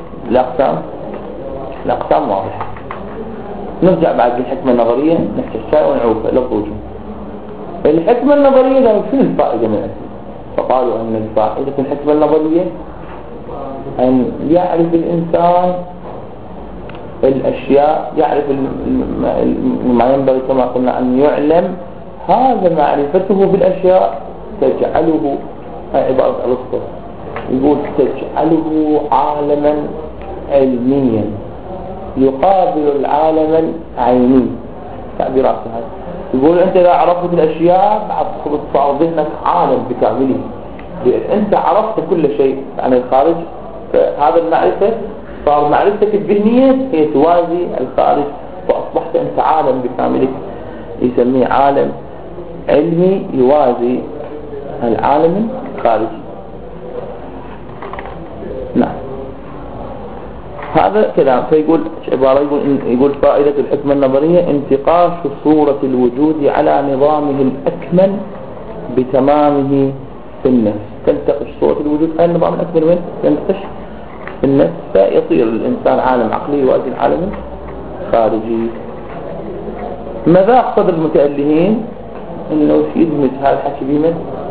الأقسام واضحة. نرجع بعد للحكمة النظرية، نحكي الشيء ونعوفه للضوجه. الحكمة النظرية ده شنو الفائدة من الأسئلة؟ فقالوا أن الفائدة في الحكمة النظرية أن يعرف الإنسان الأشياء، يعرف ما ينبغي كما قلنا أن يعلم. هذا معرفته بالأشياء تجعله هاي عبارة أرسطو، يقول تجعله عالما علميا يقابل العالم العيني، تعبيرات هاي. يقول أنت إذا عرفت الأشياء بعد صار ذهنك عالم بكامله، أنت عرفت كل شيء عن الخارج، فهذا المعرفة صار معرفتك الذهنية هي توازي الخارج، فأصبحت أنت عالم بكاملك، يسميه عالم علمي يوازي العالم الخارجي. نعم هذا كلام. فيقول عبارة يقول فائدة الحكمة النظرية انتقاش صورة الوجود على نظامه الأكمل بتمامه في النفس. تنتقش صورة الوجود على النظام الأكمل وين؟ تنتقش في النفس، فيصير الإنسان عالم عقلي يوازي العالم الخارجي. مذاق صدر المتألهين انه يدمج هذا الحكي بمن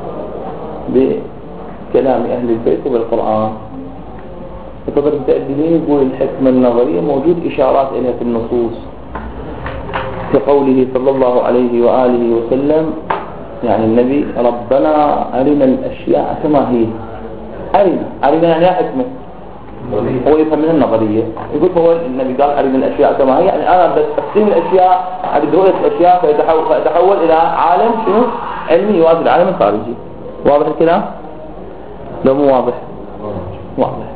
بكلام اهل البيت وبالقرآن. صدر المتألهين يقول الحكمة النظرية موجود اشارات اليها في النصوص، كقوله صلى الله عليه وآله وسلم، يعني النبي ربنا أرنا الاشياء كما هي. أرنا يعني حكمة، هو يفهم من النظرية. يقول هو النبي قال أرنا الأشياء كما هي، يعني أنا بس أقسم الأشياء على رؤية الأشياء فيتحول إلى عالم شنو؟ علمي يوازي العالم الخارجي. واضح الكلام؟ لو مو واضح؟ واضح.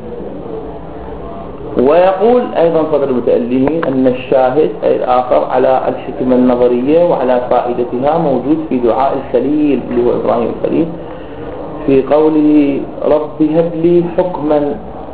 ويقول أيضا صدر المتألهين أن الشاهد أي الآخر على الحكمة النظرية وعلى فائدتها موجود في دعاء الخليل اللي هو إبراهيم الخليل، في قوله رب هب لي حكما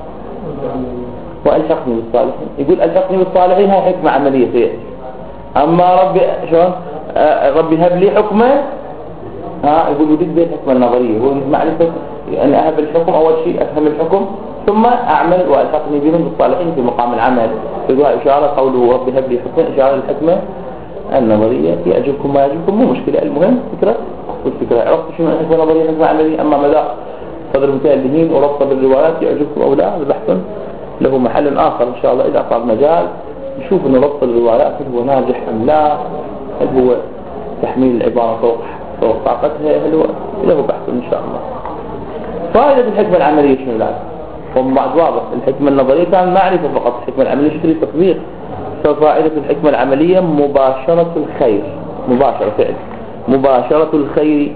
وألحقني بالصالحين. يقول ألحقني بالصالحين هاي حكمة عملية فيه. أما ربي شلون ربي هب لي حكمة، يقول يريد به الحكمة النظرية، هو معرفة أن أهب الحكم، أول شيء أفهم الحكم ثم أعمل وألحقني بهم بالصالحين في مقام العمل. يقول إشارة قوله ربي هب لي حكمة إشارة للحكمة النظرية. يعجبكم ما يعجبكم مو مشكلة، المهم فكرة والفكرة. عرفت شنو الحكمة النظرية الحكمة العملية. أما مذاق صدر المتألهين وربط بالروايات يعجبكم أو لا، هذا بحث له محل آخر إن شاء الله إذا صار مجال نشوف أنه ربط الروايات هل هو ناجح أم لا، هل هو تحميل العبارة فوق طاقتها، هل هو له بحث إن شاء الله. فائدة الحكمة العملية شنو الآن؟ وبعد واضح الحكمة النظرية كان معرفة فقط، الحكمة العملية شتري تطبيق. ففائدة الحكمة العملية مباشرة الخير، مباشرة فعل مباشرة الخير.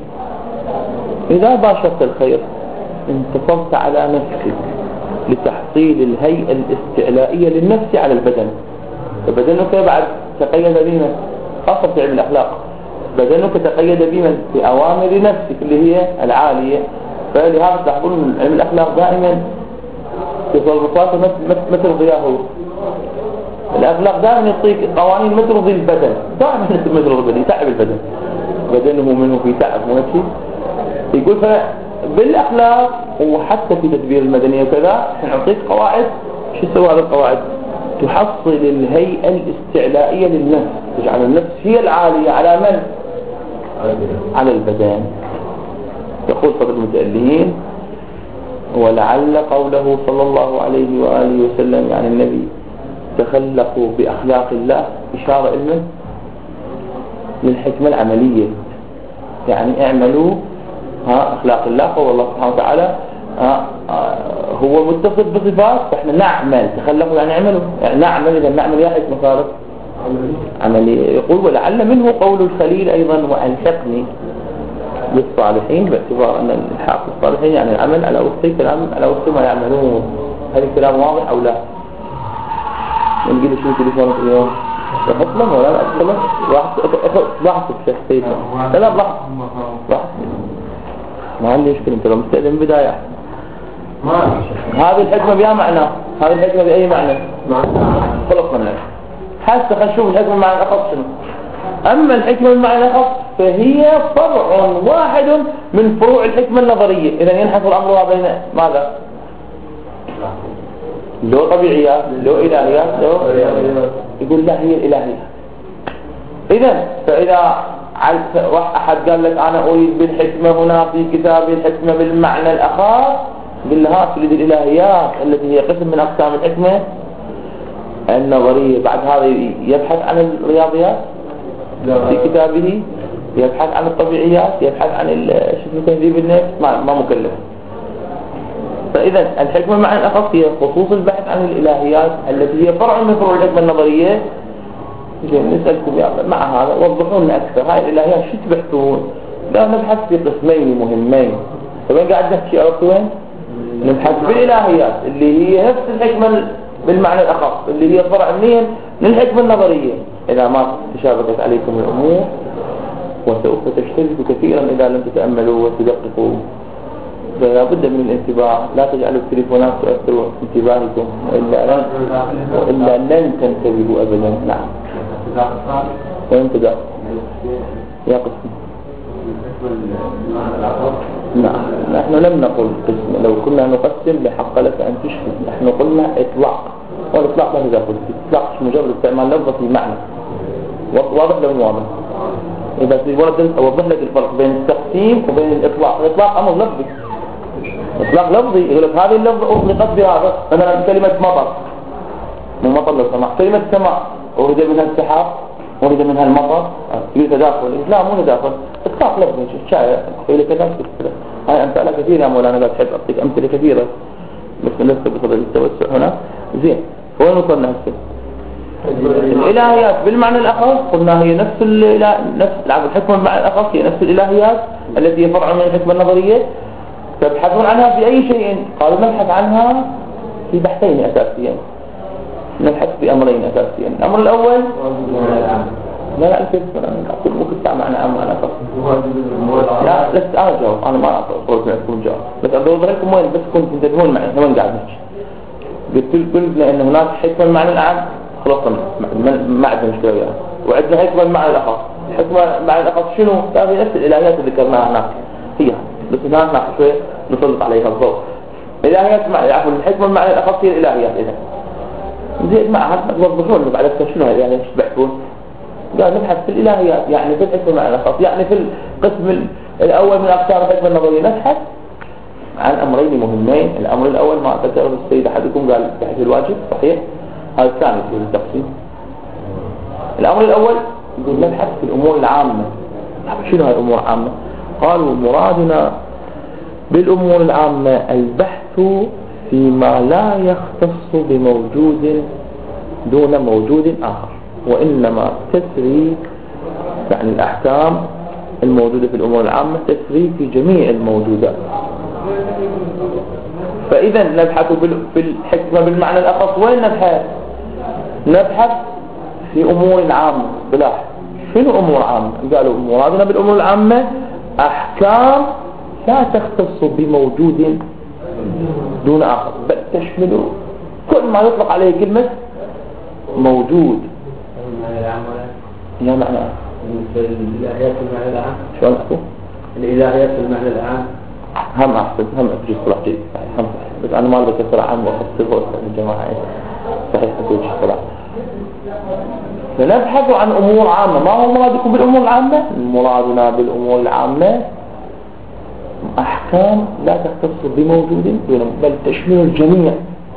إذا باشرت الخير انتصرت على نفسك لتحصيل الهيئة الاستعلائية للنفس على البدن. فبدنك بعد تقيد بما خاصة في علم الأخلاق، بدنك تقيد بما في أوامر نفسك اللي هي العالية. فلهذا تحضرون علم الأخلاق دائما تصرفاته ما ترضيه. الأخلاق دائما يعطيك قوانين ما ترضي البدن، دائما ما ترضي البدن، يتعب البدن، بدنه منه في تعب مو شيء. يقول بالأخلاق وحتى في تدبير المدنية وكذا نعطيك قواعد. شو تسوي هذه القواعد؟ تحصل الهيئة الاستعلائية للنفس، تجعل النفس هي العالية على من؟ على البدن. يقول صدر المتألهين ولعل قوله صلى الله عليه وآله وسلم يعني النبي تخلقوا بأخلاق الله إشارة إلى للحكمة العملية، يعني اعملوا أخلاق الله. هو الله سبحانه وتعالى هو متصف بصفات، فإحنا نعمل. تخلقوا يعني اعملوا، يعني نعمل. إذا نعمل يا حكمة صارت عملية. يقول ولعل منه قول الخليل أيضا وألحقني بالصالحين، باعتبار أن الحاق بالصالحين يعني العمل على وفق كلام على وفق ما يعملون. هل الكلام واضح أو لا؟ نقول شو تليفونك اليوم؟ أطلب ولا لا أطلب؟ لاحظت بشخصيته. لا لاحظت ما عندي مشكلة. أنت لو مستأذن بداية هذه الحكمة بها معنى، هذه الحكمة بأي معنى؟ خلصنا منها. حتى خلينا نشوف الحكمة معنى الأخص شنو. أما الحكمة المعنى الأخص فهي فرع واحد من فروع الحكمة النظرية. إذا ينحصر الأمر بين ماذا؟ لو طبيعيات، لو إلهيات، لو يقول لا هي الإلهية. إذا فإذا أحد قال لك أنا أريد بالحكمة هنا في كتابي الحكمة بالمعنى الأخر، قل لها تريد الإلهيات التي هي قسم من أقسام الحكمة النظرية. بعد هذا يبحث عن الرياضيات في كتابه يبحث عن الطبيعيات، يبحث عن تهذيب النفس، ما مكلف. فإذا الحكمة مع الأخص هي خصوص البحث عن الإلهيات التي هي فرع من فروع الحكمة النظرية. نسألكم مع هذا وضحوا لنا أكثر، هاي الإلهيات شو تبحثون؟ لا، نبحث في قسمين مهمين. فبين قاعد نحكي عرفت وين؟ نبحث في الإلهيات اللي هي نفس الحكمة بالمعنى الأخص، اللي هي فرع منين للحكمة النظرية. إذا ما تشابكت عليكم الأمور وسوف تشتركوا كثيرا إذا لم تتأملوا وتدققوا. فلا بد من الانتباه، لا تجعلوا التليفونات تؤثر انتباهكم وإلا لن تنتبهوا أبدا. نعم. وين تدقق؟ يا قسم. نعم، نحن لم نقل قسم. لو كنا نقسم لحق لك أن تشهد. نحن قلنا إطلاق، والإطلاق ما إذا قلت إطلاق مجرد استعمال لفظة في معنى. واضح لو واضح؟ إذا تريد أوضح لك الفرق بين التقسيم وبين الإطلاق. الإطلاق أمر لفظي، إطلاق لفظي يقول لك هذه اللفظة أطلقت بهذا. مثلا كلمة مطر، مو مطر لو سماء، كلمة سماء أريد منها السحاب، أريد منها المطر، يقول تداخل. لا، مو تداخل، إطلاق لفظي. شايع يقول لك كذا. هاي أمثلة كثيرة يا مولانا، لا تحب أعطيك أمثلة كثيرة بس لست بصدد التوسع هنا. زين، وين وصلنا هسه؟ الإلهيات بالمعنى الأخص قلنا هي نفس الحكمة بالمعنى الأخص هي نفس الإلهيات التي هي فرع من الحكمة النظرية. تبحثون عنها في أي شيء؟ قالوا نبحث عنها في بحثين أساسيين، نبحث في أمرين أساسيين. الأمر الأول لا أكيد أقول ممكن تعمل أنا أخص. لا لست أنا جاوب، أنا ما أقول لكم جاوب، بس أوضح لكم وين، بس كنت تنتبهون معي وين قاعد نحكي. قلنا إن هناك حكمة بالمعنى العام، خلاص ما عندنا مشكلة وياها. وعندنا حكمة بالمعنى الأخص. حكمة بالمعنى الأخص شنو؟ هذه نفس الإلهيات اللي ذكرناها هناك، هي بس هناك شوي نسلط عليها الضوء. الإلهيات عفوا الحكمة بالمعنى الأخص هي الإلهيات. إذا زين معها توضحون بعد أكثر شنو يعني ايش تبحثون؟ قال نبحث في الإلهيات، يعني في الحكمة بالمعنى الأخص، يعني في القسم الأول من أقسام الحكمة النظرية نبحث عن أمرين مهمين. الأمر الأول ما ذكره السيد أحدكم قال بحث الواجب، صحيح؟ هذا الثاني في التقسيم. الأمر الأول يقول نبحث في الأمور العامة. شنو هاي الأمور العامة؟ قالوا مرادنا بالأمور العامة البحث فيما لا يختص بموجود دون موجود آخر، وإنما تسري يعني الأحكام الموجودة في الأمور العامة تسري في جميع الموجودات. فإذا نبحث في الحكمة بالمعنى الأخص. وين نبحث؟ نبحث في أمور عامة. بلا شنو أمور عامة؟ قالوا مرادنا بالأمور العامة أحكام لا تختص بموجود دون آخر، بل تشمل كل ما يطلق عليه كلمة موجود. يا معنى الإلهيات في المعنى العام. شو أقول؟ الإلهيات في المعنى العام هم أحسن، هم أتجي صلاح جيد هم، بس أنا ما أريد أكثر عام وأخصصه الجماعة صحيح أتجي صلاح. فنبحث عن أمور عامة. ما هو مرادكم بالأمور العامة؟ مرادنا بالأمور العامة أحكام لا تختص بموجود بل تشمل الجميع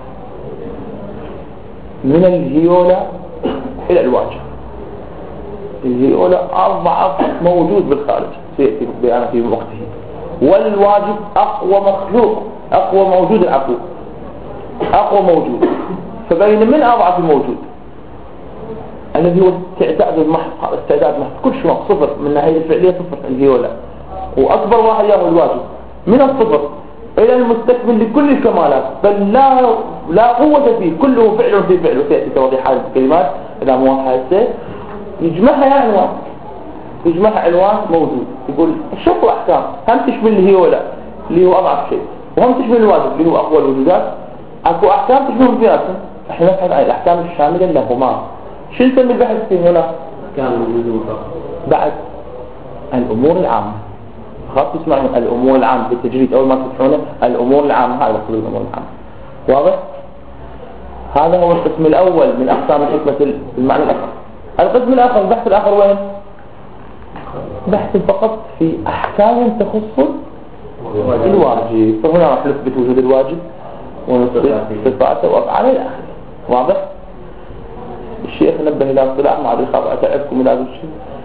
من الهيولة إلى الواجب. الهيولة أضعف موجود بالخارج سيأتي بيانا في وقته، والواجب أقوى مخلوق، أقوى موجود، العفو أقوى موجود. فبين من أضعف الموجود الذي هو استعداد المحض، استعداد محض كل شيء صفر من ناحية الفعلية، صفر الهيولة، وأكبر واحد ياهو الواجب من الصفر إلى المستكمل لكل الكمالات، بل لا قوة فيه، كله فعل في فعل. وسيأتي توضيح هذه الكلمات إذا موحدة يجمعها يا عنوان، يجمعها عنوان موجود. يقول الشرط أحكام هم تشمل الهيولة اللي هو أضعف شيء، وهم تشمل الواجب اللي هو أقوى الوجودات. أكو أحكام تشمل فياتهم. احنا نبحث عن الأحكام الشاملة لهما. شو نسمي البحث فيه هنا؟ أحكام الوجود بعد الأمور العامة. خلاص تسمعون الأمور العامة بالتجريد أول ما تسمعونه الأمور العامة، هذا مقصود الأمور العامة. واضح؟ هذا هو القسم الأول من أقسام الحكمة بالمعنى الآخر. القسم الآخر البحث الآخر وين؟ بحث فقط في أحكام تخص الواجب. فهنا راح نثبت وجود الواجب ونثبت صفاته وأفعاله إلى آخره. واضح؟ الشيخ نبه إلى اصطلاح ما أدري خاف أتعبكم إلى هذا الشيء.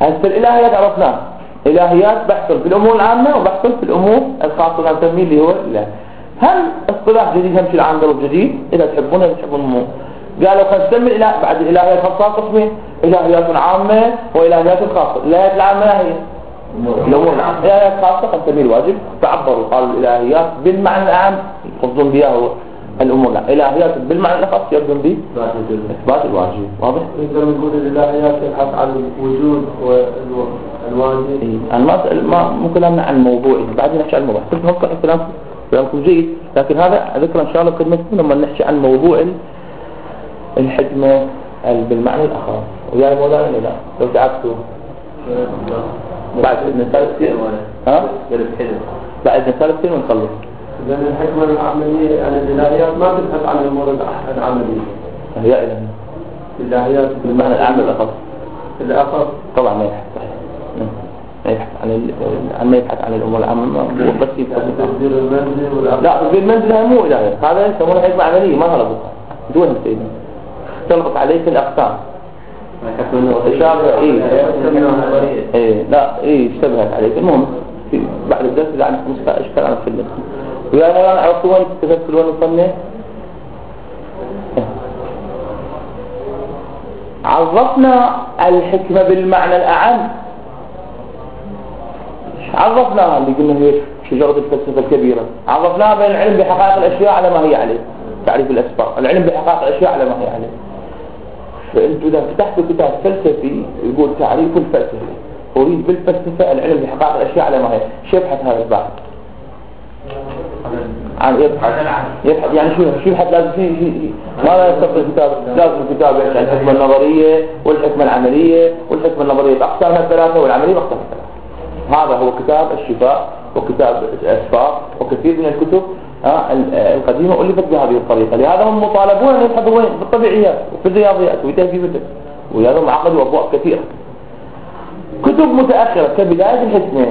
هسه الإلهيات عرفناها، إلهيات بحث في الأمور العامة وبحث في الأمور الخاصة نسميه اللي هو الإله. هل اصطلاح جديد همشي العام ضرب جديد إذا تحبونه تحبون قالوا خلينا نسمي الإله بعد الإلهيات خاصة قسمين، إلهيات عامة وإلهيات خاصة. الإلهيات العامة هي الأمور العامة، الإلهيات خاصة قد نسميه الواجب، فعبروا قالوا الإلهيات بالمعنى العام يقصدون بها هو الأمور العامة، إلهيات بالمعنى الخاص يقصدون به إثبات الواجب. واضح؟ نقدر نقول الإلهيات تبحث عن الوجود والواجب. أنا ما ممكن أمنع عن موضوعي بعدين نحكي عن الموضوع. كنت نوضح كلامكم جيد، لكن هذا ذكر إن شاء الله بكلمتكم لما نحكي عن موضوع الحكمة بالمعنى الأخر. ويا مولانا لا لو تعبتوا بعد نسال كثير بعد نسال كثير ونخلص. لأن الحكمة العملية يعني الإلهيات ما تبحث عن الأمور العملية، هي إلهيات الإلهيات بالمعنى العام الأخر. الأخر طبعا ما يبحث ما يبحث عن ما يبحث عن الأمور العامة بس تدبير المنزل لا تدبير المنزل مو إلهيات، هذا يسمونه حكمة عملية ما هربط دون سيدنا تربط عليك الأقسام تشابه. لا اشتبهت عليك. المهم بعد الدرس إذا عندكم إشكال أنا أفلت. ويا مولانا عرفتوا وين كتبت وين وصلنا؟ عرفنا الحكمة بالمعنى الأعم، عرفناها اللي قلنا هي شجرة الفلسفة الكبيرة، عرفناها بين العلم بحقائق الأشياء على ما هي عليه، تعريف الأسباب، العلم بحقائق الأشياء على ما هي عليه. فأنتوا إذا فتحتوا كتاب فلسفي يقول تعريف الفلسفة، أريد بالفلسفة العلم بحقائق الأشياء على ما هي، شو يبحث هذا البحث؟ عن يبحث يعني شو يبحث؟ لازم شيء ما لا يستقبل الكتاب، لازم الكتاب يحكي عن الحكمة النظرية والحكمة العملية، والحكمة النظرية بأقسامها الثلاثة والعملية بأقسامها الثلاثة. هذا هو كتاب الشفاء وكتاب الأسفار وكثير من الكتب القديمة ألفت بهذه الطريقة. لهذا هم مطالبون أن يبحثوا وين؟ في الطبيعيات وفي الرياضيات وفي تهذيب الفكر، ولهذا معقد وأبواب كثيرة. كتب متأخرة كبداية الحكمة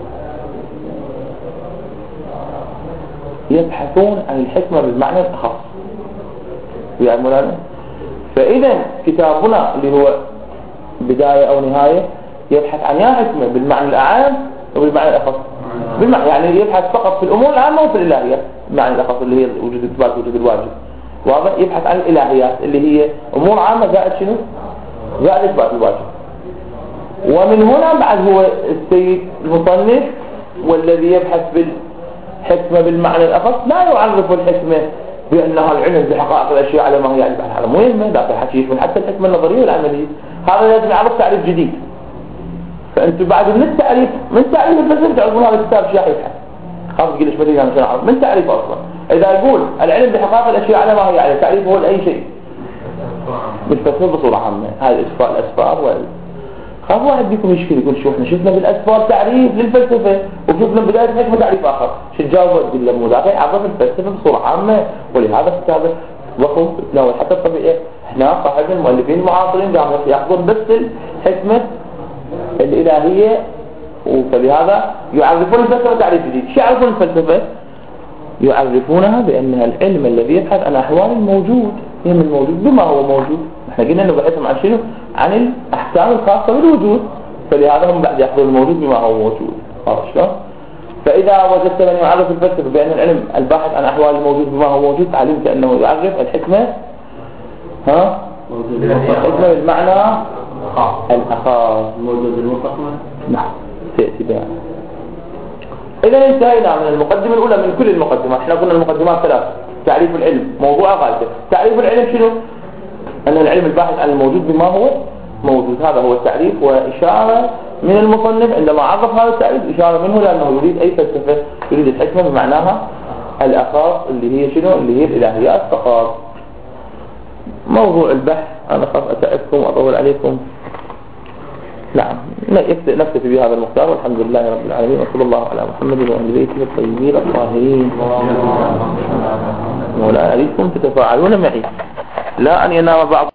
يبحثون عن الحكمة بالمعنى الأخص يا مولانا. فإذا كتابنا اللي هو بداية أو نهاية يبحث عن يا حكمة بالمعنى الأعام وبالمعنى الأخص. بالمعنى يعني يبحث فقط في الأمور العامة وفي الإلهيات، المعنى الأخص اللي هي وجود الإثبات وجود الواجب. واضح؟ يبحث عن الإلهيات اللي هي أمور عامة زائد شنو؟ زائد إثبات الواجب. ومن هنا بعد هو السيد المصنف والذي يبحث بالحكمة بالمعنى الأخص لا يعرف الحكمة بأنها العلم بحقائق الأشياء على ما هي على البحث. هذا مهم، لا حكي من حتى الحكمة النظرية والعملية، هذا لازم يعرف تعريف جديد. فأنتوا بعد من التعريف من تعريف الفلسفة تعرفون هذا الكتاب شيء يبحث خاص قلش بدي أنا أعرف من تعريف أصلا. إذا يقول العلم بحقائق الأشياء على ما هي على تعريفه هو لأي شيء بالفلسفة بصورة عامة. هذه الأسفار خاف واحد بيكم يشكي يقول شو احنا شفنا بالأسفار تعريف للفلسفة وشفنا بداية الحكمة تعريف آخر، شو تجاوب؟ تقول له مدافع عرف الفلسفة بصورة عامة، ولهذا كتابه وخو تناول حتى الطبيعي. احنا صاحب المؤلفين المعاصرين قاموا يأخذون بس الحكمة الإلهية، فلهذا يعرفون الفلسفة تعريف جديد. شو يعرفون الفلسفة؟ يعرفونها بأنها العلم الذي يبحث عن أحوال الموجود، هي من الموجود بما هو موجود. احنا قلنا انه بحثهم عن شنو؟ عن الأحكام الخاصة بالوجود، فلهذا هم بعد يأخذون الموجود بما هو موجود. عرفت شلون؟ فإذا وجدت من يعرف الفلسفة بأن العلم الباحث عن أحوال الموجود بما هو موجود، علمت أنه يعرف الحكمة الحكمة بالمعنى الأخاص موجود المطلق. نعم تأتي بها. إذا انتهينا من المقدمة الأولى من كل المقدمات. احنا قلنا المقدمات ثلاث: تعريف العلم، موضوع غايته. تعريف العلم شنو؟ أن العلم الباحث عن الموجود بما هو موجود، هذا هو التعريف. وإشارة من المصنف عندما عرف هذا التعريف إشارة منه لأنه يريد أي فلسفة، يريد الحكمة بمعناها الأخاص اللي هي شنو؟ اللي هي الإلهيات فقط. موضوع البحث أنا خاف أتعبكم وأطول عليكم. نعم نكتفي بهذا المختار، والحمد لله رب العالمين، وصلى الله على محمد وآل بيته الطيبين الطاهرين. مولانا أريدكم تتفاعلون معي لا أن ينام بعض